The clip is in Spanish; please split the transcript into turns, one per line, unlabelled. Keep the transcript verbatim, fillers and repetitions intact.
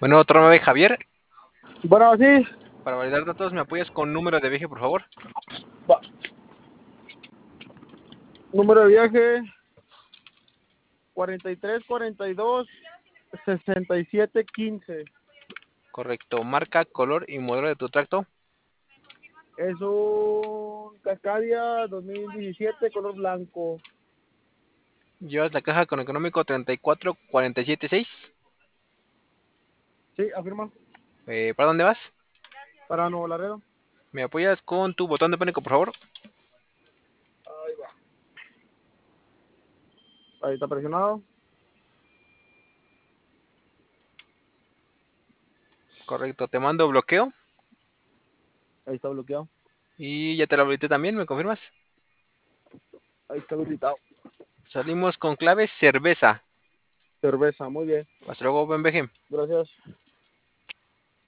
Bueno, otro nueve, Javier.
Bueno, sí,
Para validar datos, ¿me apoyas con número de viaje, por favor?
va. Número de viaje cuarenta y tres, cuarenta y dos, sesenta y siete, quince.
Correcto. Marca, color y modelo de tu tracto.
Es un Cascadia dos mil diecisiete, color blanco.
Llevas la caja con económico treinta y cuatro cuarenta y siete seis.
Sí, afirma.
Eh, ¿Para dónde vas?
Para Nuevo Laredo.
¿Me apoyas con tu botón de pánico, por favor?
Ahí va. Ahí está presionado.
Correcto. Te mando bloqueo.
Ahí está bloqueado.
Y ya te lo habilité también, ¿me confirmas?
Ahí está habilitado.
Salimos con clave cerveza.
Cerveza, muy bien.
Hasta luego, buen viaje.
Gracias.